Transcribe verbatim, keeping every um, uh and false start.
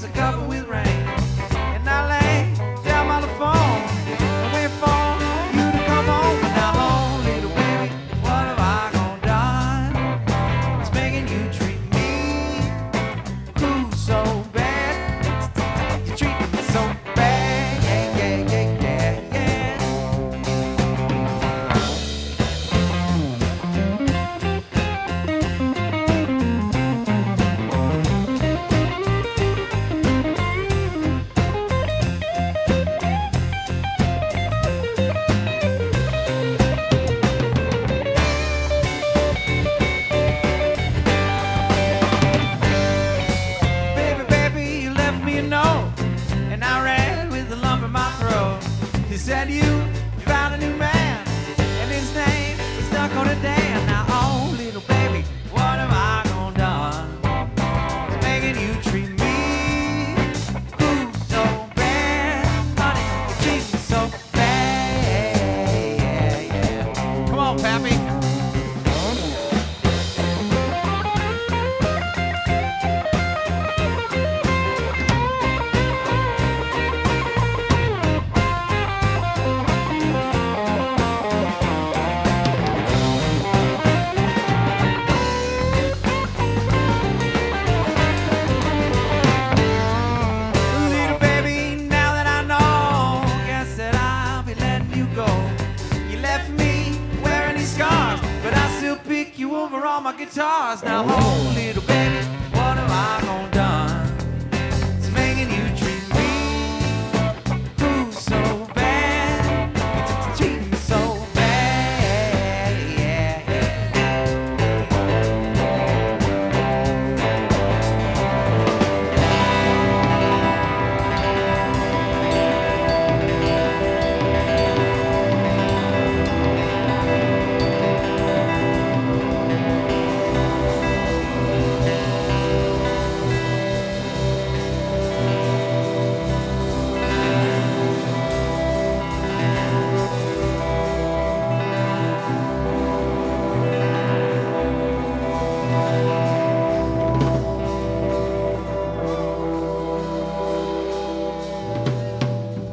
face are covered with rain. And I lay down by the phone and wait for you to come home. Now home, little baby, what have I gone done? It's making you treat me ooh, so bad. You treat me so bad, yeah, yeah, yeah, yeah, yeah. Baby, baby, you left me a note, and I read with a lump in my throat. He said you found a new man, and his name was Dakota Dan. Now, oh, little baby, what have I gone done? It's making you treat me ooh, so bad. Honey, you treat me so bad. Yeah, yeah. Come on, Pappy. Little baby, now that I know, guess that I'll be letting you go. You left me wearing these scars, but I still pick you over all my guitars. Now, oh, little baby.